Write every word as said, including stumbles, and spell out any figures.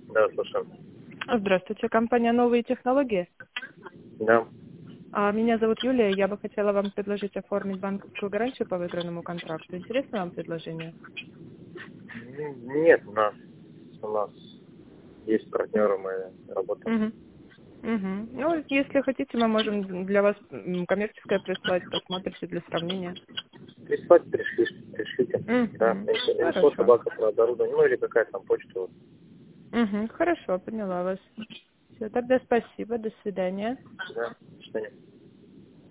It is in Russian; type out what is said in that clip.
Да, слушаю. Здравствуйте, компания «Новые технологии». Да. А, Меня зовут Юлия, я бы хотела вам предложить оформить банковскую гарантию по выигранному контракту. Интересно вам предложение? М, Нет, у нас, у нас есть партнеры, мы работаем. Угу. Угу. Ну, если хотите, мы можем для вас м, коммерческое прислать, посмотрите для сравнения. Прислать, пришли, пришлите. Да, Угу. инфо, инфо, Хорошо. собака про оборудование, ну или какая там почта. Вот. Угу. Хорошо, поняла вас. Все, тогда спасибо, до свидания. Да, что-нибудь.